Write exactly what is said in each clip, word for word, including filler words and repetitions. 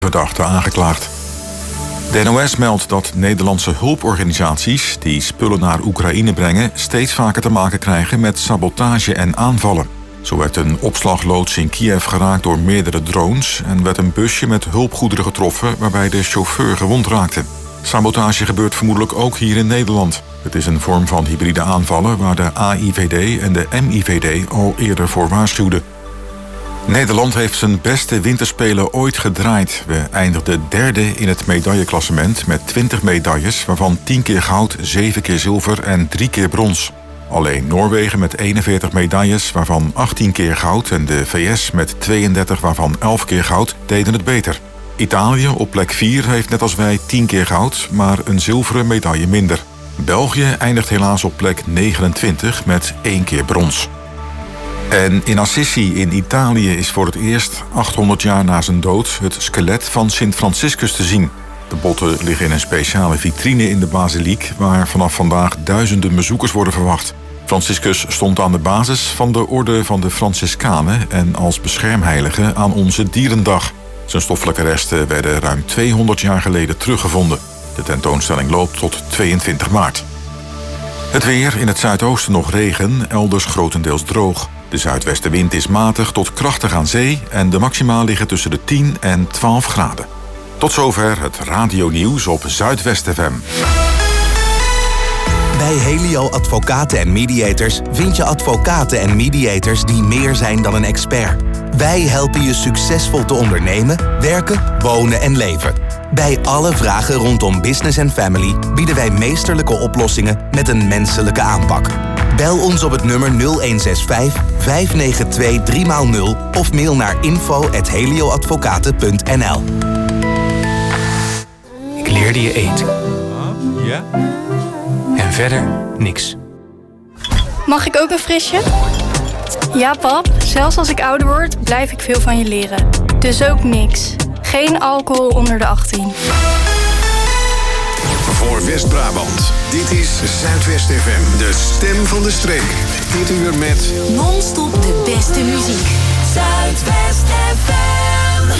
verdachte aangeklaagd. De N O S meldt dat Nederlandse hulporganisaties die spullen naar Oekraïne brengen steeds vaker te maken krijgen met sabotage en aanvallen. Zo werd een opslagloods in Kiev geraakt door meerdere drones en werd een busje met hulpgoederen getroffen waarbij de chauffeur gewond raakte. Sabotage gebeurt vermoedelijk ook hier in Nederland. Het is een vorm van hybride aanvallen waar de A I V D en de M I V D al eerder voor waarschuwden. Nederland heeft zijn beste winterspelen ooit gedraaid. We eindigden derde in het medailleklassement met twintig medailles, waarvan tien keer goud, zeven keer zilver en drie keer brons. Alleen Noorwegen met eenenveertig medailles, waarvan achttien keer goud, en de V S met tweeëndertig, waarvan elf keer goud, deden het beter. Italië op plek vier heeft net als wij tien keer goud, maar een zilveren medaille minder. België eindigt helaas op plek negenentwintig met één keer brons. En in Assisi in Italië is voor het eerst, achthonderd jaar na zijn dood, het skelet van Sint Franciscus te zien. De botten liggen in een speciale vitrine in de basiliek, waar vanaf vandaag duizenden bezoekers worden verwacht. Franciscus stond aan de basis van de orde van de Franciscanen en als beschermheilige aan onze dierendag. Zijn stoffelijke resten werden ruim tweehonderd jaar geleden teruggevonden. De tentoonstelling loopt tot tweeëntwintig maart. Het weer, in het zuidoosten nog regen, elders grotendeels droog. De zuidwestenwind is matig tot krachtig aan zee en de maxima liggen tussen de tien en twaalf graden. Tot zover het radionieuws op Zuidwest F M. Bij Helio Advocaten en Mediators vind je advocaten en mediators die meer zijn dan een expert. Wij helpen je succesvol te ondernemen, werken, wonen en leven. Bij alle vragen rondom business en family bieden wij meesterlijke oplossingen met een menselijke aanpak. Bel ons op het nummer nul een zes vijf, vijf negen twee, drie nul of mail naar info at helioadvocaten punt n l. Ik leerde je eten. Ja? En verder niks. Mag ik ook een frisje? Ja, pap. Zelfs als ik ouder word, blijf ik veel van je leren. Dus ook niks. Geen alcohol onder de achttien. Voor West-Brabant. Dit is Zuidwest F M. De stem van de streek. Dit uur met... non-stop de beste muziek. Zuidwest F M.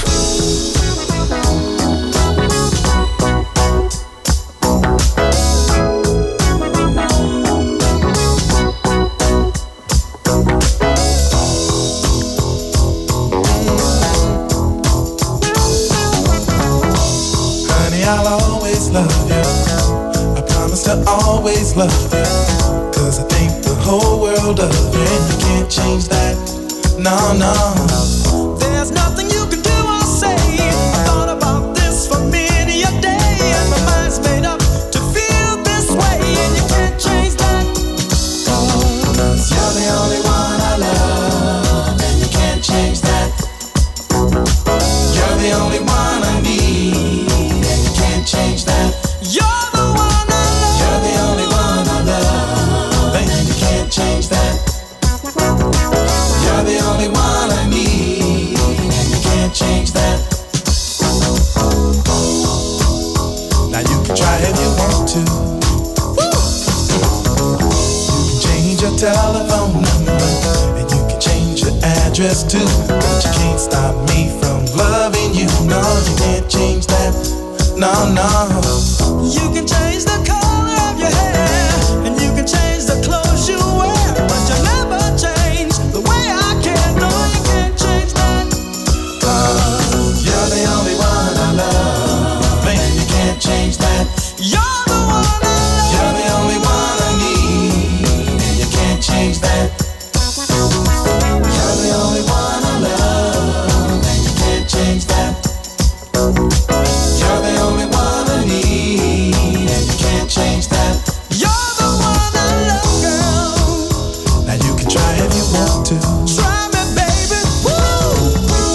I'll always love you. I promise to always love you. Cause I think the whole world of you, and you can't change that. No, no. There's nothing you can do or say. I thought about this for many a day, and my mind's made up to feel this way, and you can't change that. Cause you're the only one I love, and you can't change that. You're the only one I need. Change that. You're the one I love. You're the only one I love. And you can't change that. You're the only one I need. And you can't change that. Now you can try if you want to. Woo! You can change your telephone number, and you can change your address too. But you can't stop me from loving you. No, you can't change that. No, no. You can change the color of your hair, and you can change the clothes you wear, but you'll never change the way I care. No, you can't change that. Cause you're the only one I love, and you can't change that. You're the one I love. You're the only one I need, and you can't change that. You're the only one I love, and you can't change that. You're the only one I need, and you can't change that. You're the one I love, girl. Now you can try if you want to. Try me, baby. Woo!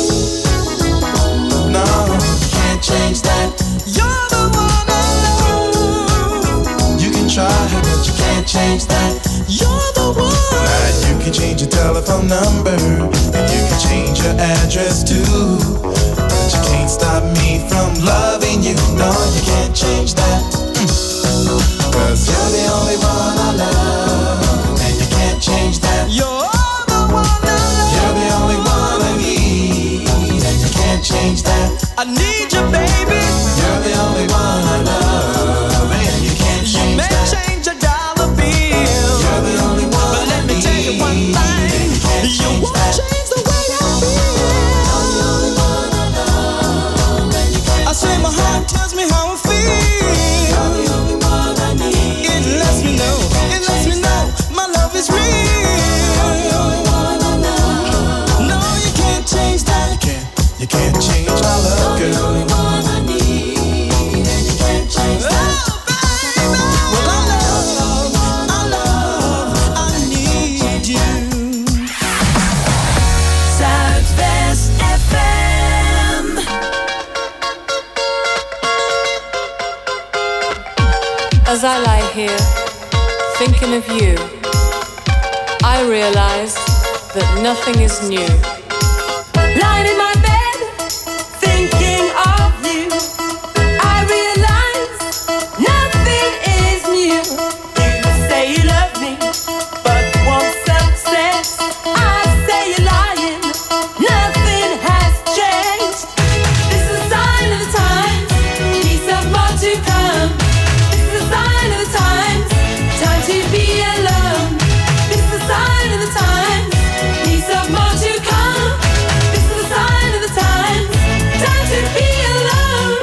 No, you can't change that. You're the one I love. You can try, but you can't change that. You're the one. Now you can change your telephone number, and you can change your address too. But you can't stop me from loving you. No, you can't change that. Mm. Cause you're the only one I love, and you can't change that. You're the one I love. You're the only one I need, and you can't change that. I need you. As I lie here, thinking of you, I realize that nothing is new. Lying in my bed, thinking of you, I realize nothing is new. You say you love me, but want success. I say you're lying, nothing has changed. This is a sign of the times, peace of more to come. This is a sign of the times, time to be alone. This is a sign of the times, peace of more to come. This is a sign of the times, time to be alone.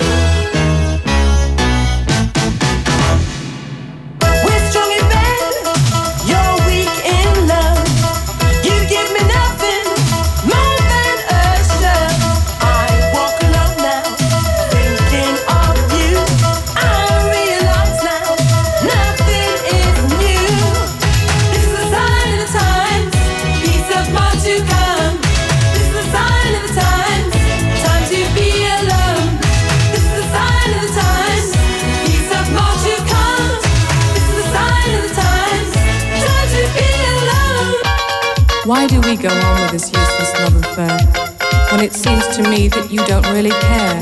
We're strong in bed, you're weak in love. You give me nothing more than a shove. I walk alone now, thinking of you. I realize now, nothing is new. This is a sign of the times, peace of more to come. This is a sign of the times, time to be alone. This is a sign of the times, peace of more to come. This is a sign of the times, time to be alone. Why do we go on with this useless love affair when it seems to me that you don't really care?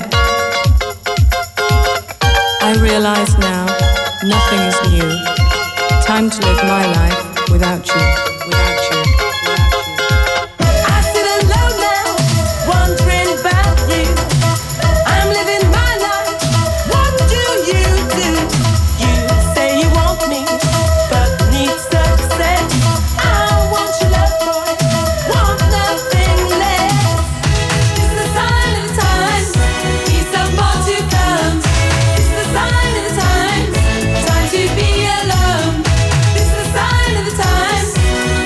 I realize now, nothing is new. Time to live my life without you, without you, without you. I sit alone now, wondering about you. I'm living my life, what do you do? You say you want me, but need success. I want your love, boy, want nothing less. This is a sign of the times, peace of more to come. This is a sign of the times, time to be alone. This is a sign of the times,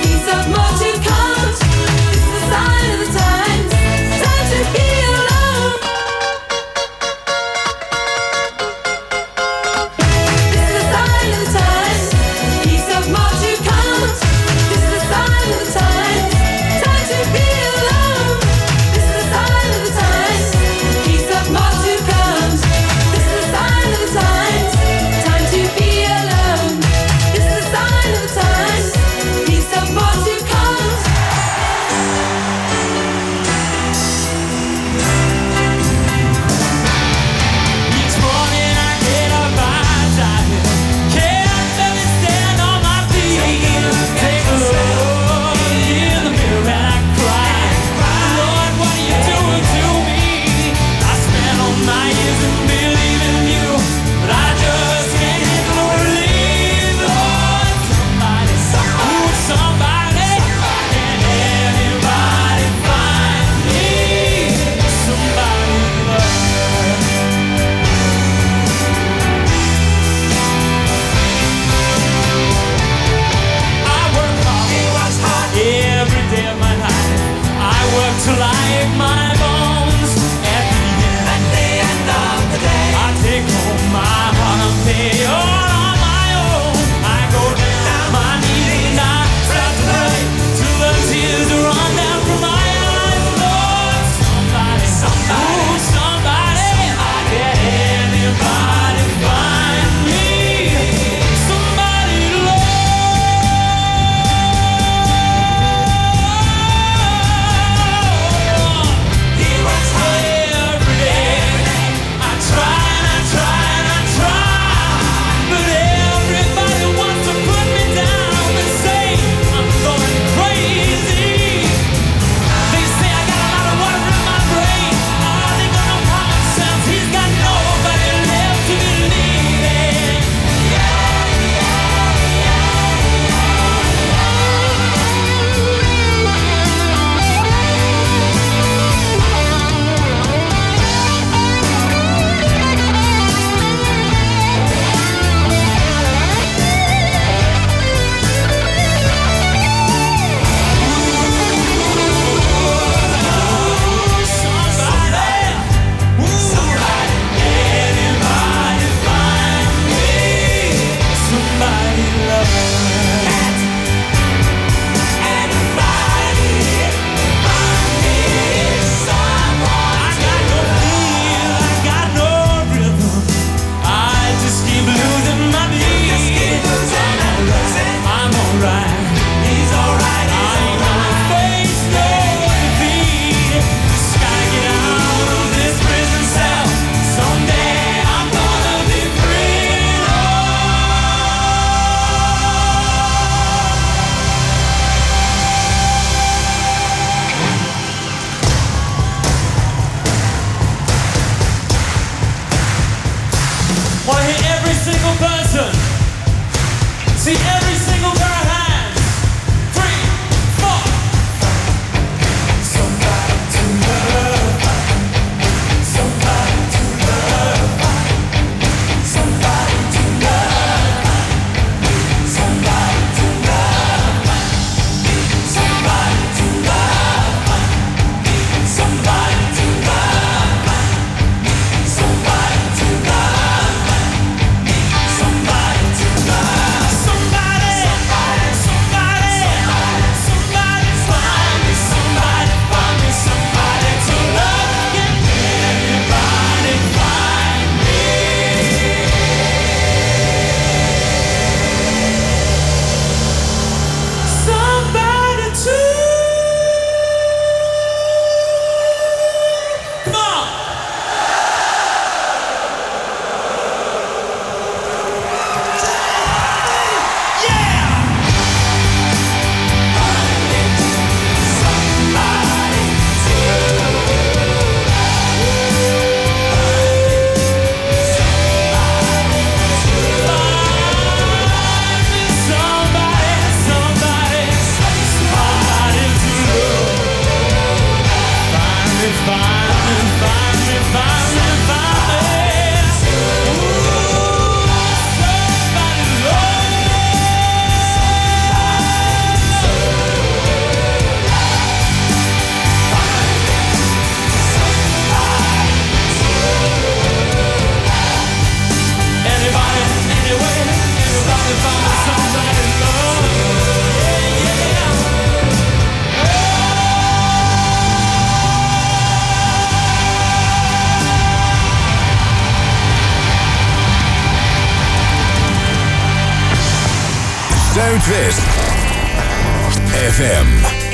Zuidwest F M.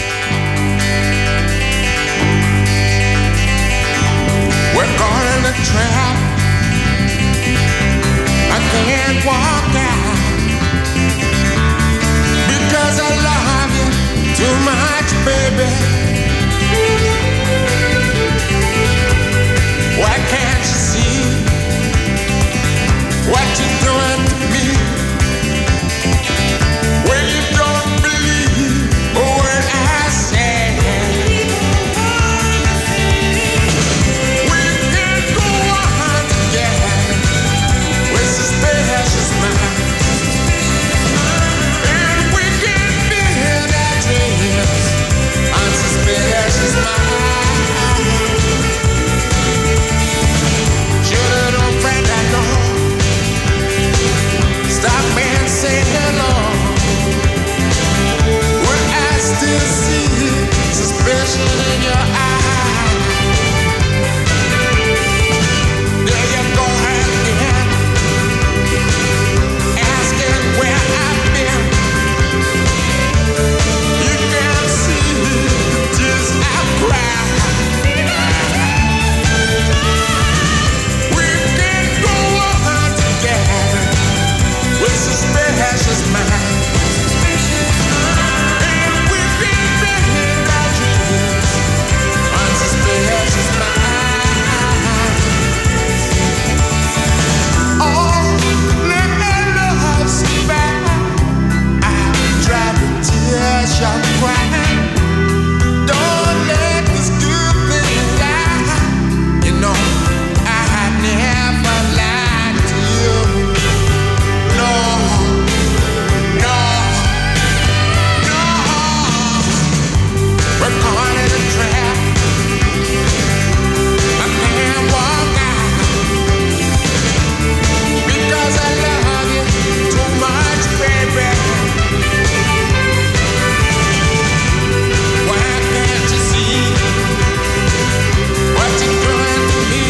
We're caught in a trap. I can't walk out because I love you too much, baby. Why can't you see what you're doing to me? When you don't believe a word I say. We can go on together with suspicious minds, and we can build our dreams on suspicious minds. Should've known, friend, I know. Stop me and say hello. When I still see suspicion in your eyes. There you go again, asking where I've been. You can't see the tears I've cried. We can go on together with suspicious minds, and we can build our dreams on suspicious minds. Oh, let my love survive. I drive the tears you're crying. Don't let this good thing die. You know I never lied to you. No, no, no. We're caught in a trap. I can't walk out because I love you too much, baby. Why can't you see what you're doing to me?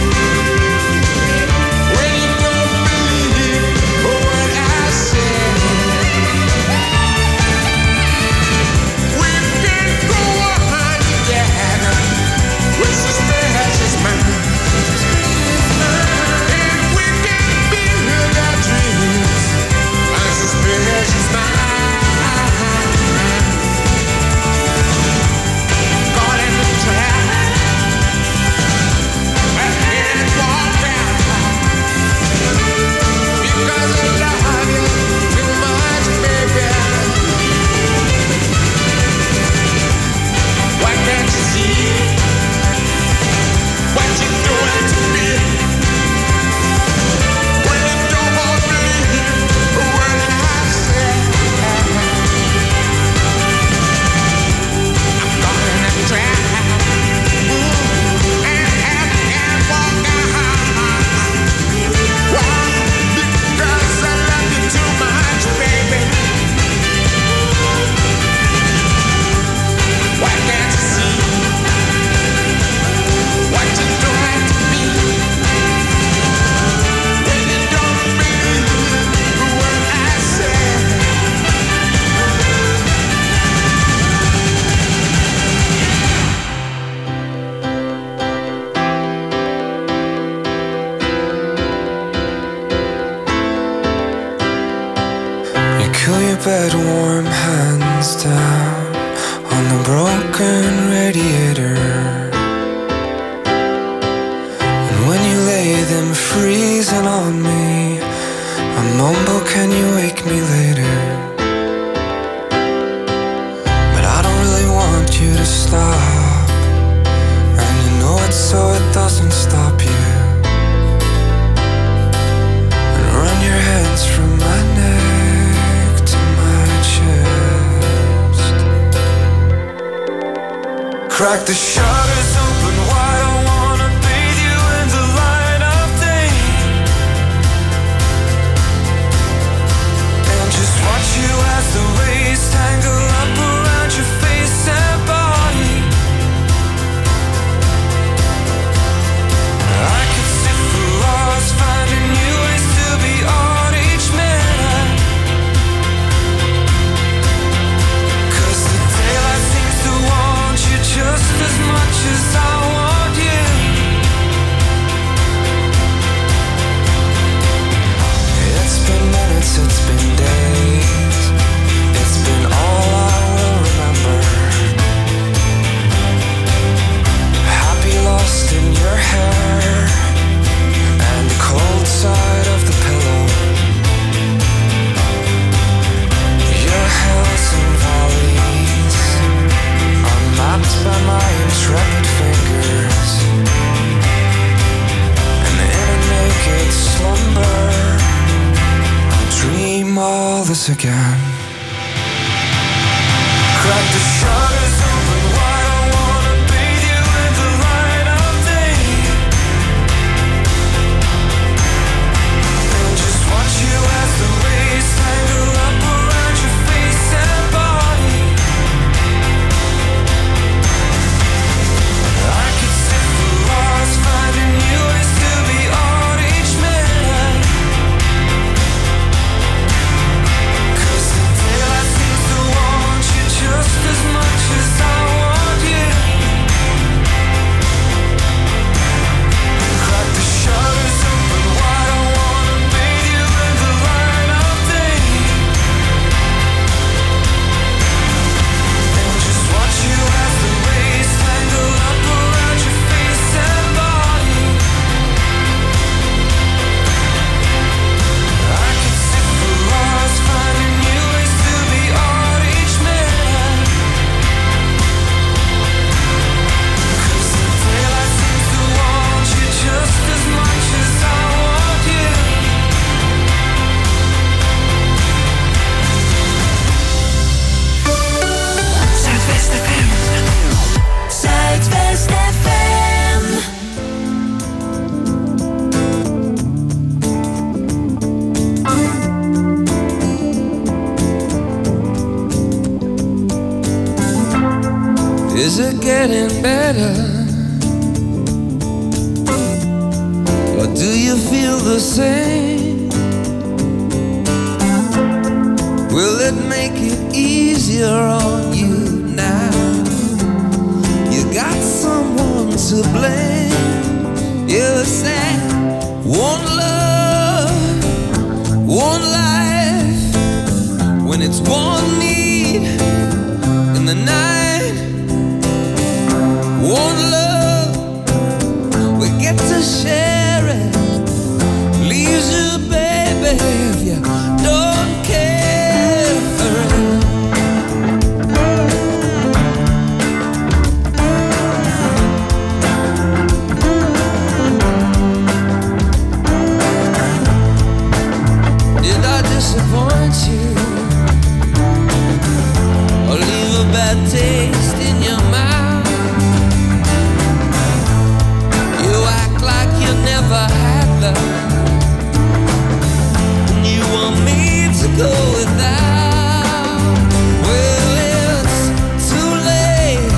When you don't believe what I say. We can go on together with suspicious minds, and we can build our dreams on suspicious minds. Caught in the trap, I can't walk out because I love you too much, baby. Why can't you see what you're doing to me? When you don't believe a word I say. I'm caught in a trap, and I can't walk out. Why? Because I love you too much, baby. Why can't you see what you're doing to me? When you don't believe a word I say. You cool your bed warm, hands down on the broken radiator. And when you lay them freezing on me, I mumble, can you wake me later? But I don't really want you to stop, and you know it so it doesn't stop you. And run your hands from my neck to my chest. Crack the shutters open wide, I wanna bathe you in the light of day, and just watch you as the waves tangle up around your face and body. I could sit for hours finding new ways to be on each minute. once again. Crack the shutters open wide, I wanna bathe you in the light of day, and just watch you as the rays tangle up around your face and body. I could sit for hours finding new ways to be on each minute, 'cause the daylight seems to want you just as much as I want you. Crack the shutters open wide, I wanna bathe you in the light of day, and just watch you as the rays tangle up around your face and body. I could sit for hours finding new ways to be on each minute, 'cause the daylight seems to want you just as much as I want you. Zuidwest F M. Zuidwest F M. Is it getting better? Or do you feel the same? Will it make it easier on you now? You got someone to blame. You said one love, one life, when it's one need in the night. One love, we get to share it. Leaves you, baby, if you don't care for it. Did I disappoint you, or leave a bad taste in your mouth? You act like you never had love, and you want me to go without. Well, it's too late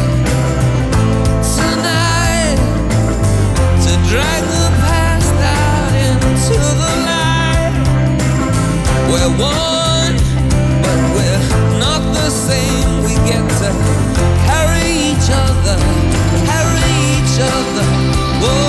tonight to drag the past out into the light. We're one, but we're not the same. We get to carry each other, carry each other. Whoa.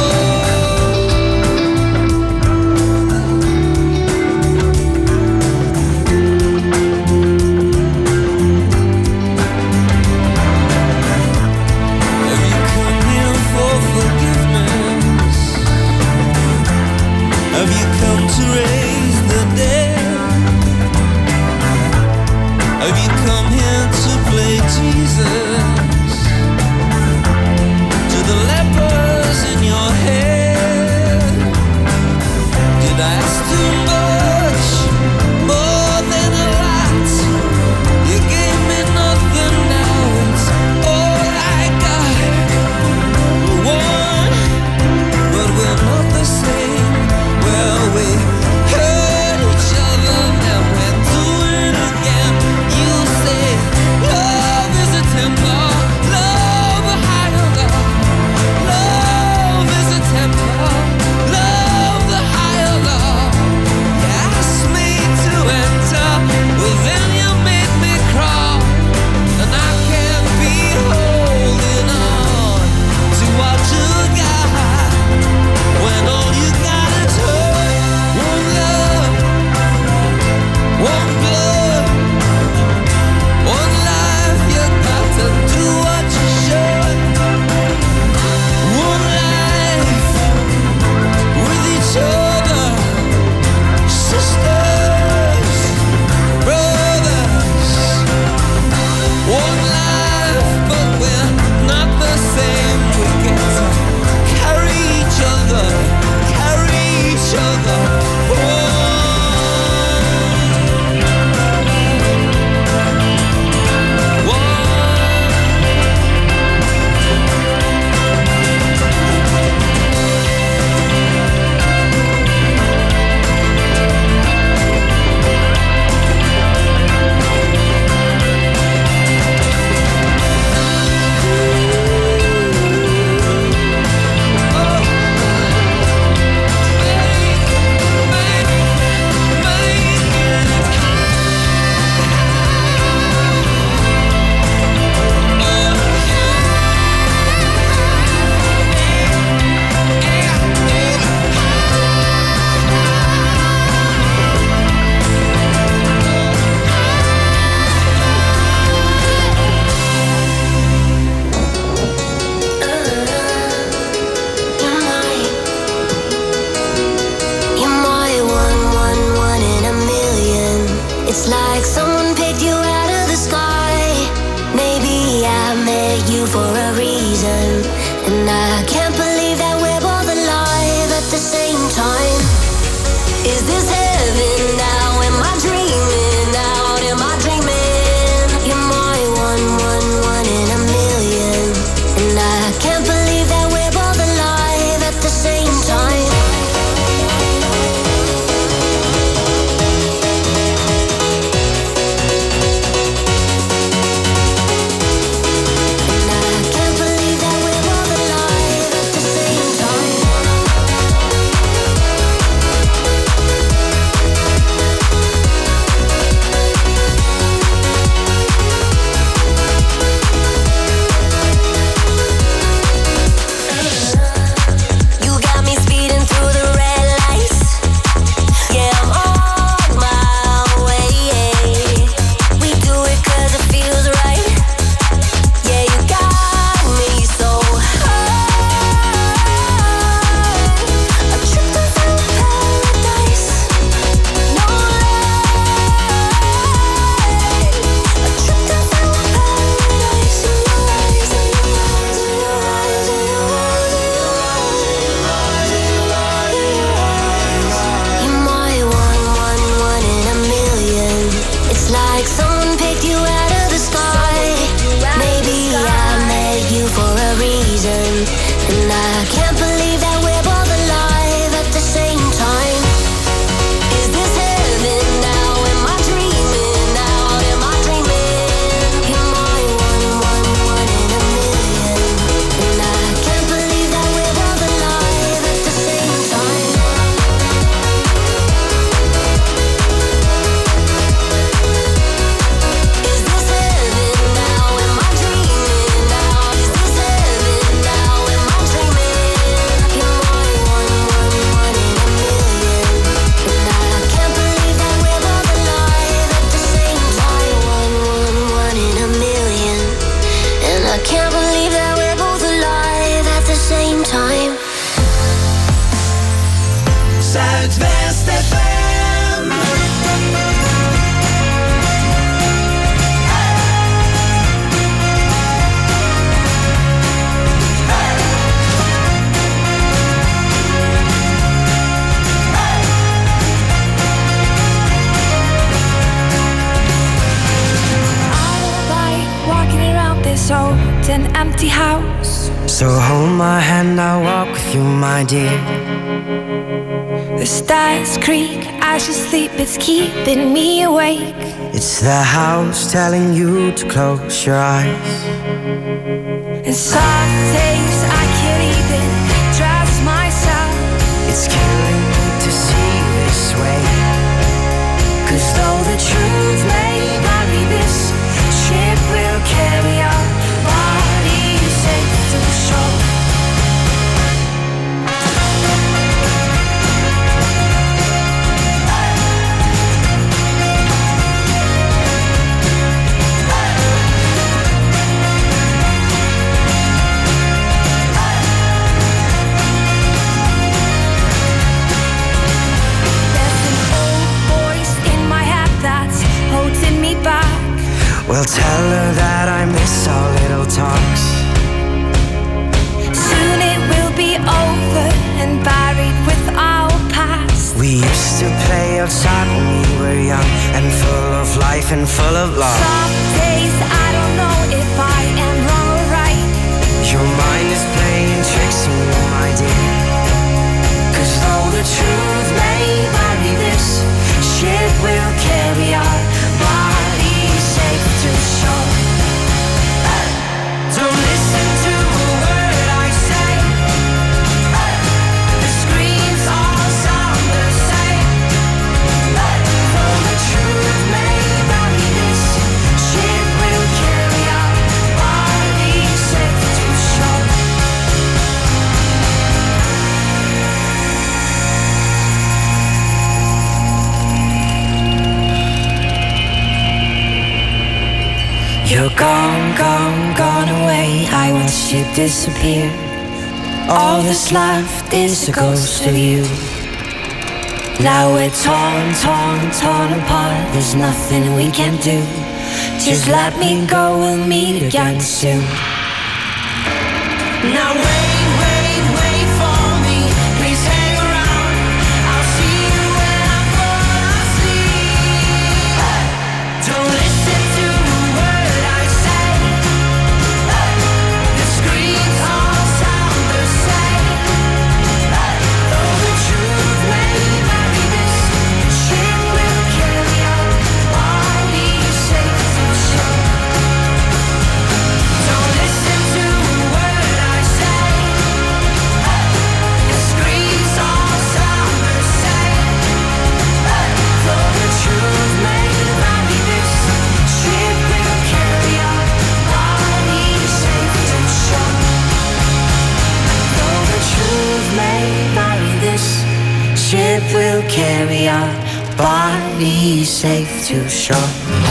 Have you come here for forgiveness? Have you come to raise the dead? Have you come here to play Jesus to the lepers in your head? Did I ask too much, more than a lot? You gave me nothing, now it's all I got. We're one, but we're not the same. Well, we hurt each other, now we're doing it again. You say love is a temper, love a high on love is a temper. It's like someone picked you out of the sky. Maybe I met you for a reason, and I can't believe that we're both alive at the same time. Is this heaven now? Am I dreaming out? Am I dreaming? You're my one, one, one in a million, and I can't believe that we're both alive at the same time. So hold my hand, I'll walk with you, my dear. The stars creak as you sleep, it's keeping me awake. It's the house telling you to close your eyes. And some days I can't even trust myself. It's killing me to see this way. Cause though the truth may vary, this ship will carry our bodies safe to shore. Well, tell her that I miss our little talks. Soon it will be over and buried with our past. We used to play outside when we were young and full of life and full of love. Some days I don't know if I am wrong or right. Your mind is playing tricks on you, my dear. Cause though the truth may vary, this ship will carry our bodies safe to shore. Don't listen to a word I say. The screams all sound the same. Though the truth may vary, this ship will carry our bodies safe to shore. You're gone, gone, gone away. I watched you disappear. All that's left is a ghost of you. Now we're torn, torn, torn apart. There's nothing we can do. Just let me go, we'll meet again soon. Now wait, wait, wait for me. Please hang around. I'll see you when I fall asleep. Don't listen to a word I say. The screams all sound the same. Though the truth may vary, this ship will carry our bodies safe to shore. Don't listen to a word I say. The screams all sound the same. Though the truth may vary, this ship will carry our bodies safe to shore. Though the truth may vary, this Ship will carry our bodies safe to shore.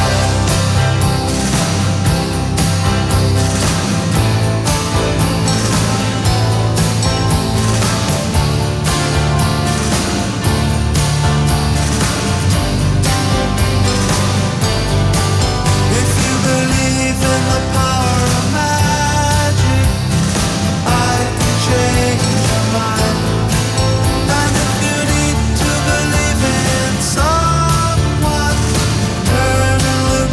If you believe in the power of magic, I can change your mind. And if you need to believe in someone, turn and look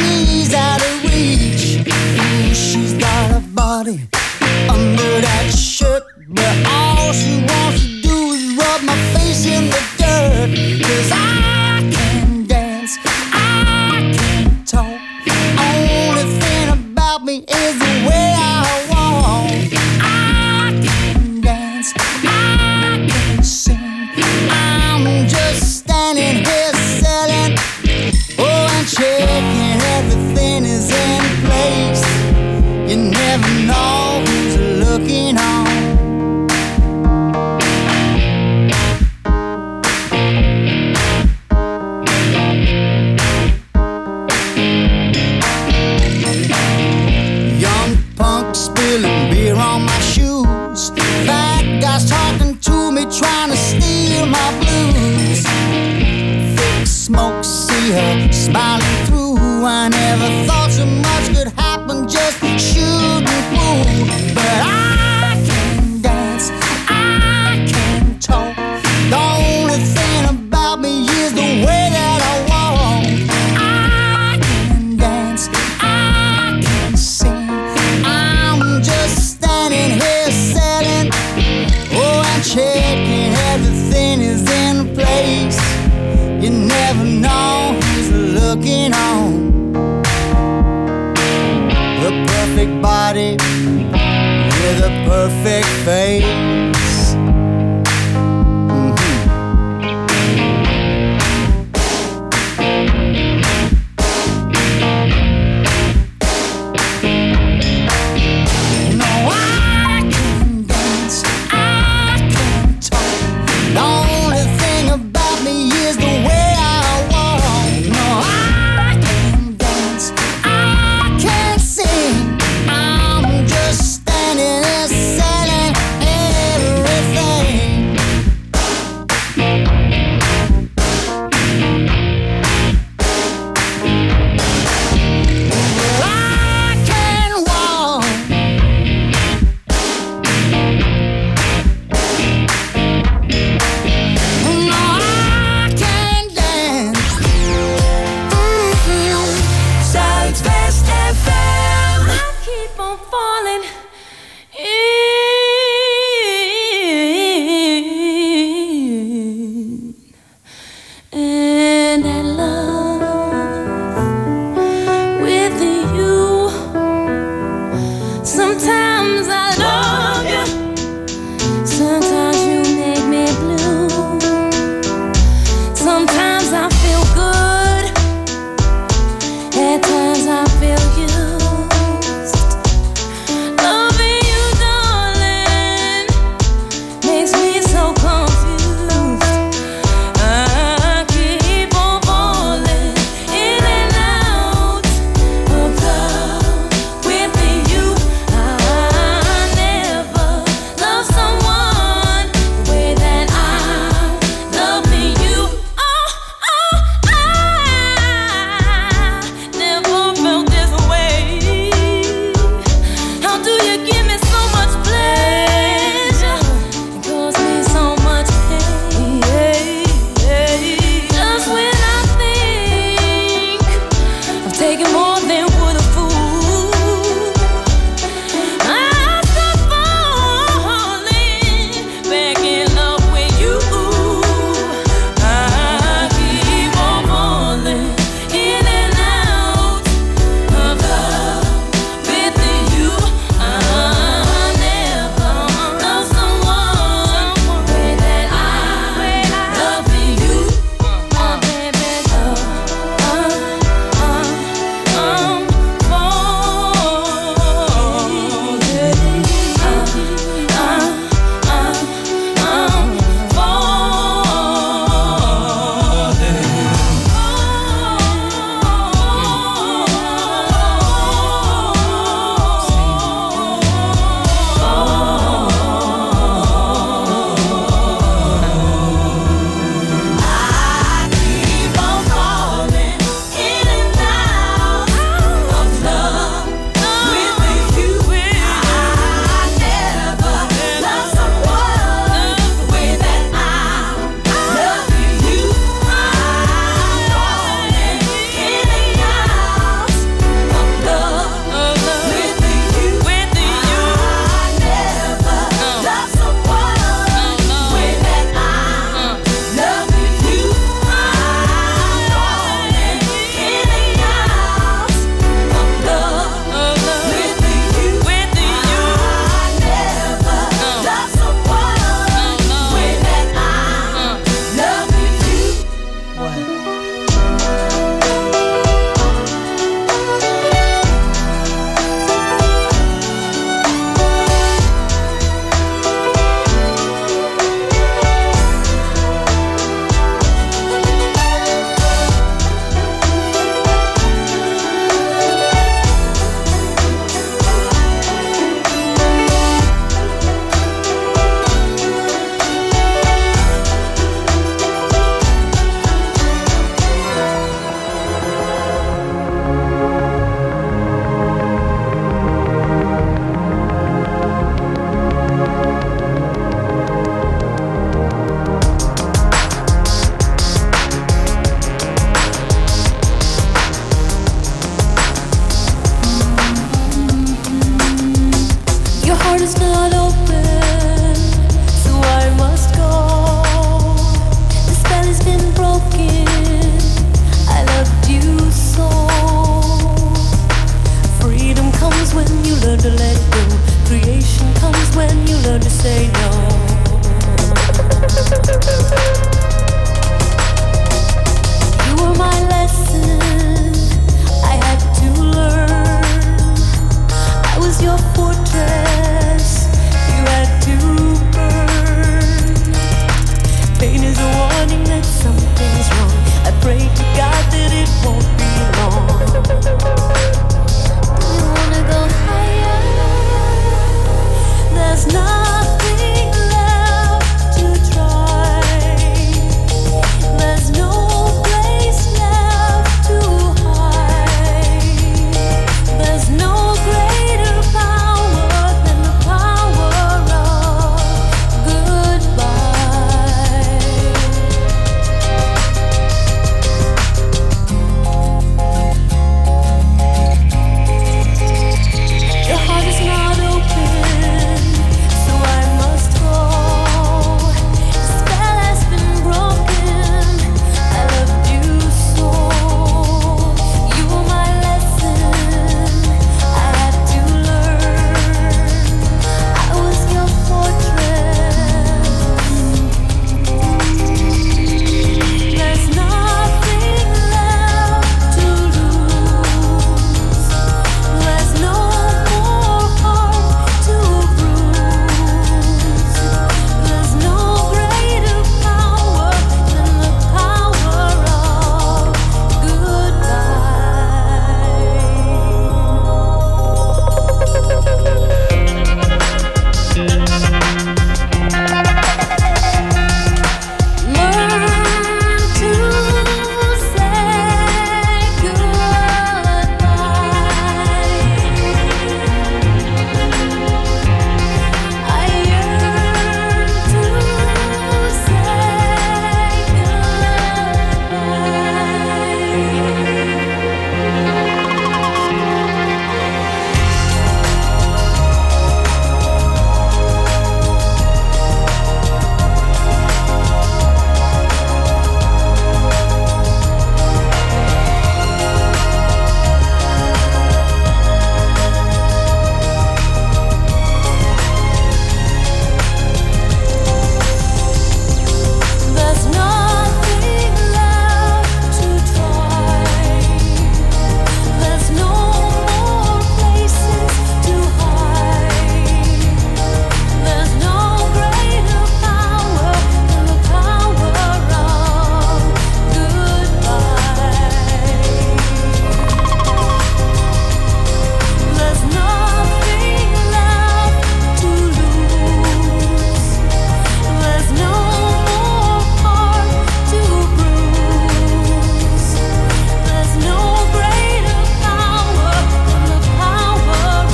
she's out of reach. Ooh, she's got a body under that shirt, but all she wants to do is rub my face in the dirt. 'Cause I can dance, I can talk. Only thing about me is the way I walk. I can dance, I can sing. I'm just standing here selling, oh, and checking everything is in place. You never know who's looking on. Young punk spilling beer on my shoes. Fat guys talking to me, trying to steal my blues. Thick smoke, see her smiling through. I never thought so much could happen just shooting pool. But I can dance, I can talk. The only thing about me is the way that I walk. I can dance, I can sing. I'm just standing here selling, oh, and checking everything is in place. You never know who's looking on. A perfect body with a perfect face. Mhm. No, I can dance, I can talk. The only thing about me is the way I walk. No, I can dance, I can sing. I'm just standing there selling everything. I can walk. No, I can dance. Mhm. Zuidwest F M. I keep on falling in, and I love with you. Sometimes I love you, sometimes you make me blue. Sometimes I feel good, at times I feel used. Loving you, darling, makes me so confused. I keep on falling in and out of love with you. I never loved someone the way that I'm loving you. Oh, oh, I never felt this way. How do you give me so much pleasure and cause me so much pain? Just when I think I'm taking more than would a fool, I start falling back in love with you. I keep on falling in and out of love with you. I never loved someone the way that I love you. Oh, baby, oh, oh, oh, oh. when you learn to let go. Creation comes when you learn to say no. You were my lesson I had to learn. I was your fortress you had to burn. Pain is a warning that something's wrong. I pray to God that it won't be long. Do you wanna go higher? There's nothing left to try. There's no place left to hide. There's no greater power than the power of goodbye. Your heart is not open, so I must go. The spell has been broken. I loved you so. You were my lesson I had to learn. I was your fortress. There's nothing left to lose. There's no more heart to bruise. There's no greater power than the power of goodbye. Learn to say goodbye. I yearn to There's nothing left to try. There's no more places to hide. There's no greater power than the power of goodbye. There's nothing left to lose. There's no more heart to bruise. There's no greater power than the power of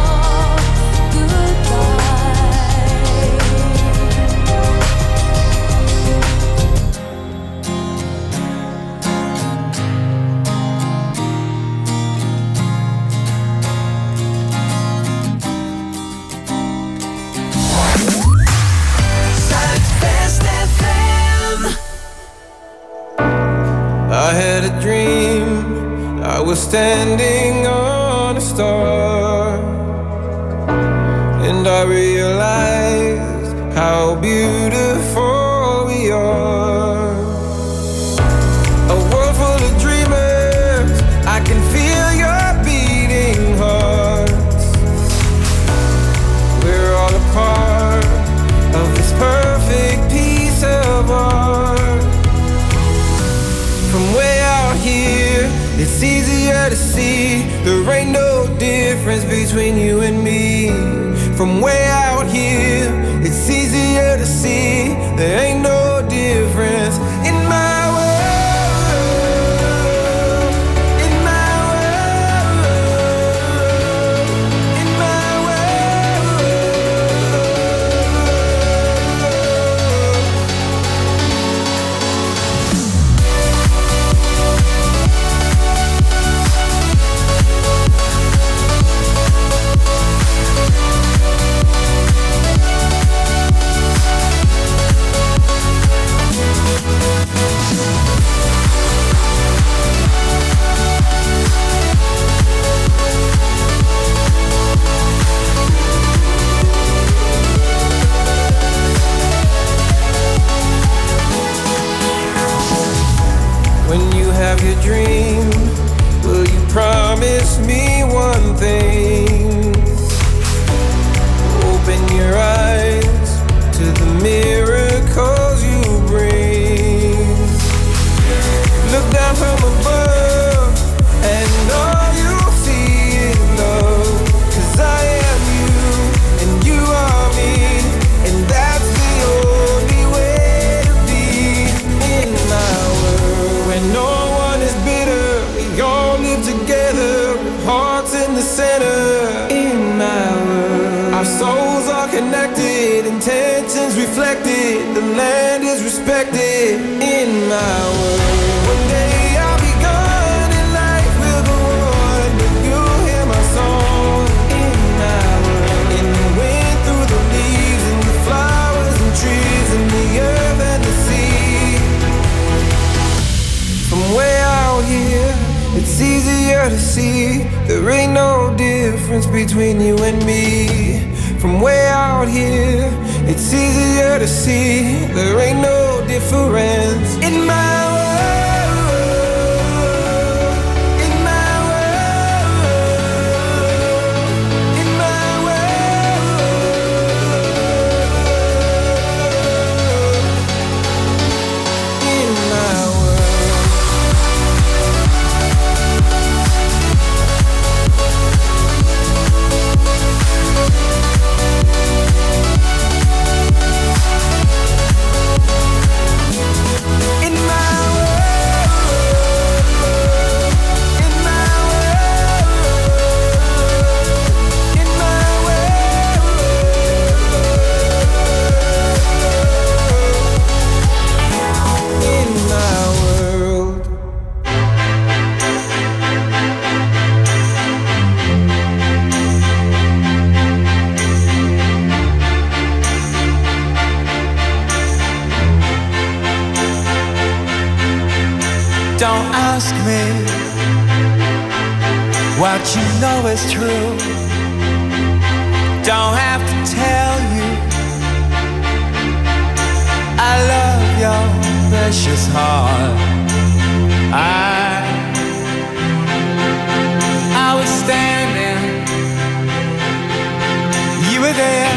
Zuidwest F M. I had a dream, I was standing on a star, and I realized how beautiful we are. A world full of dreamers, I can feel your beating hearts. We're all a part of this perfect piece of art. From way out here, it's easier to see there ain't no difference between you and me. From way out here, it's easier to see there ain't no difference in my world, in my world, in my world. Our souls are connected, intentions reflected. The land is respected in my world. One day I'll be gone and life will go on, but you'll hear my song in my world. In the wind, through the leaves, and the flowers and trees, and the earth and the sea. From way out here, it's easier to see. There ain't no difference between you and me. From way out here, it's easier to see. There ain't no difference in my world, in my world, in my world, in my Don't ask me what you know is true. Don't have to tell you I love your precious heart. I I was standing, you were there.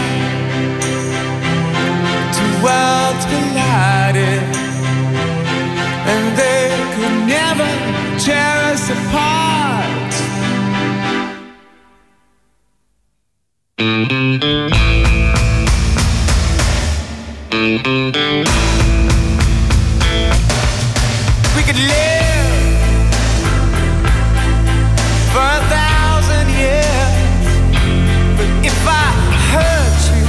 Two worlds collided, and they could never tear us apart. We could live for a thousand years, but if I hurt you,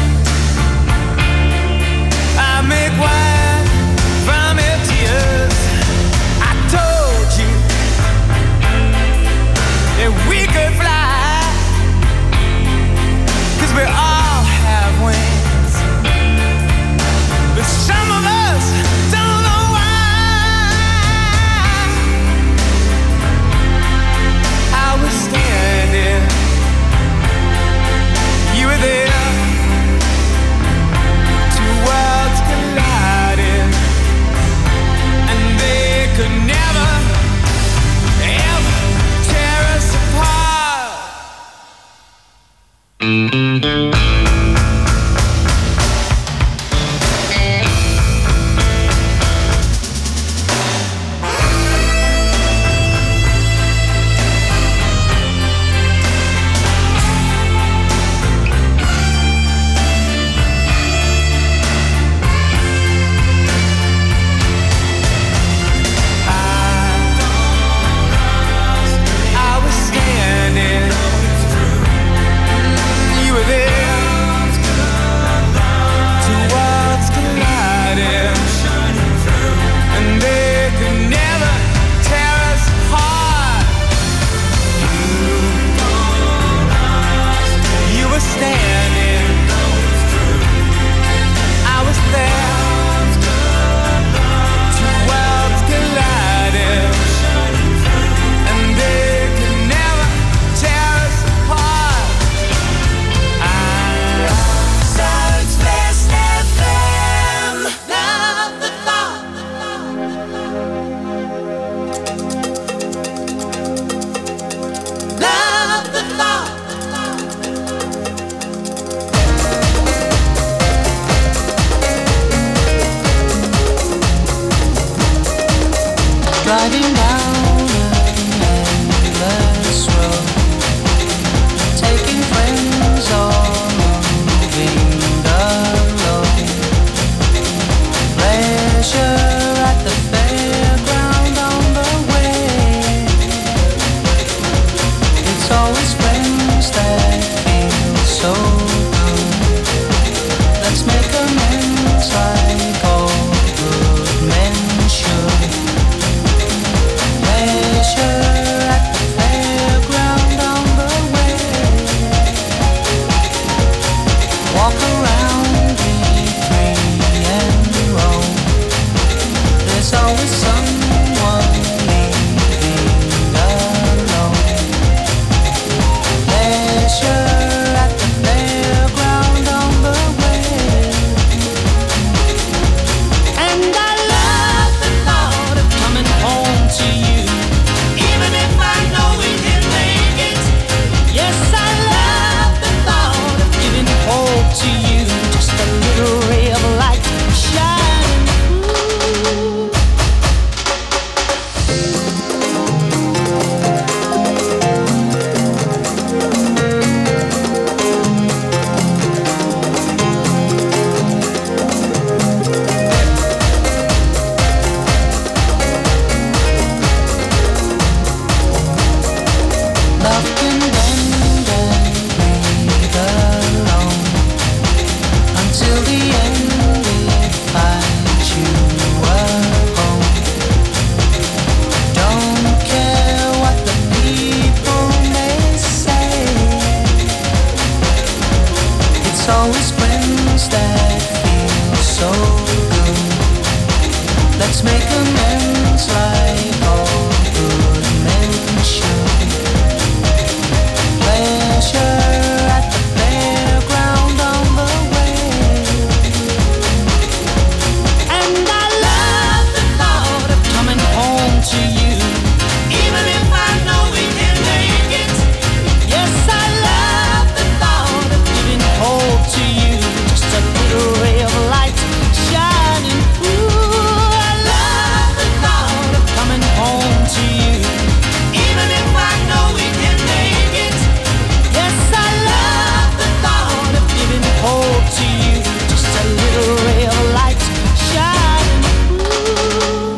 I make wine from your tears. I told you that we could fly, 'cause we all have wings, but some of us don't know why. I was standing, you were there. Two worlds collided, and they could never, ever tear us apart. I was standing, you were Love can bend and breathe alone until the end it finds you a home. Don't care what the people may say. It's always friends that feel so good. Let's make amends like all good men should. Pleasure at the fairground on the way. And I love the thought of coming home to you, even if I know we can make it. Yes, I love the thought of giving hope to you, just a little ray of light shining through. I love the thought of coming home to you, even if I know we can make it. Yes, I love the thought of giving hope to you, just a little ray of light shining through.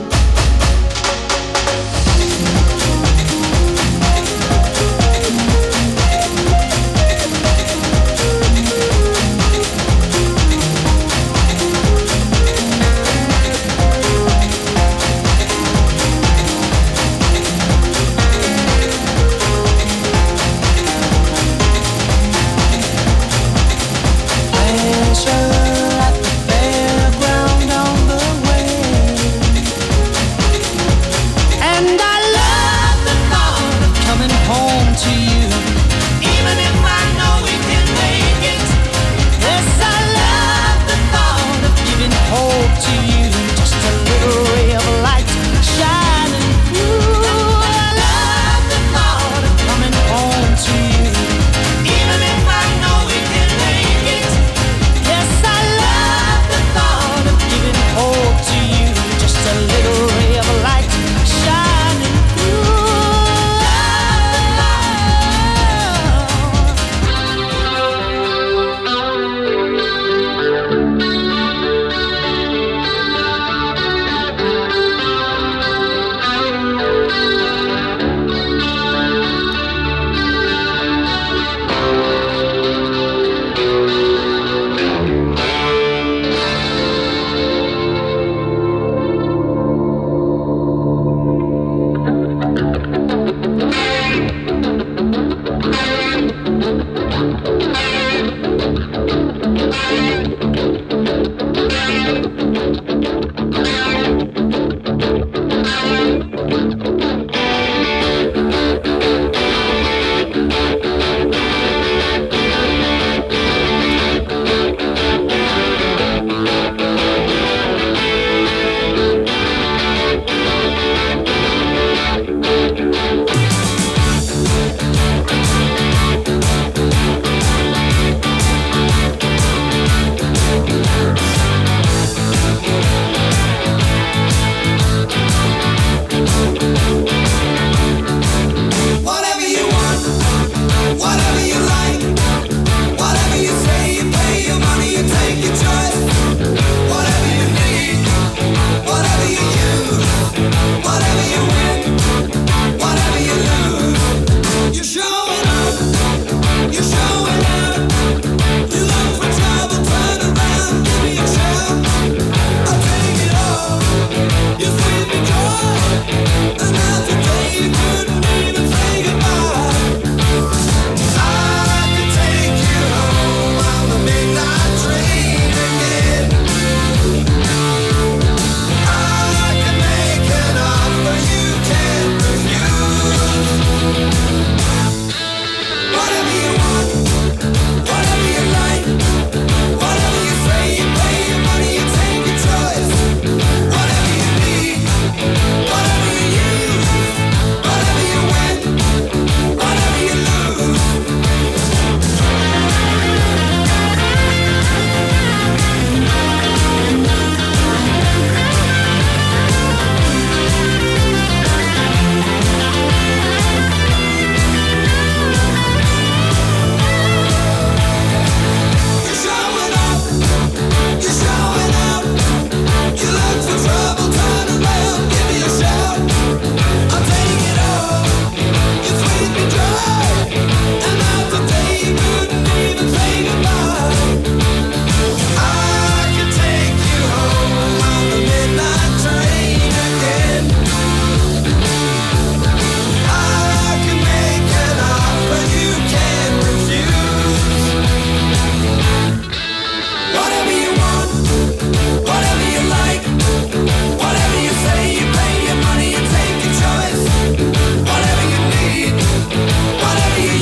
Pleasure at the fairground on the way. And I love the thought of coming home to you,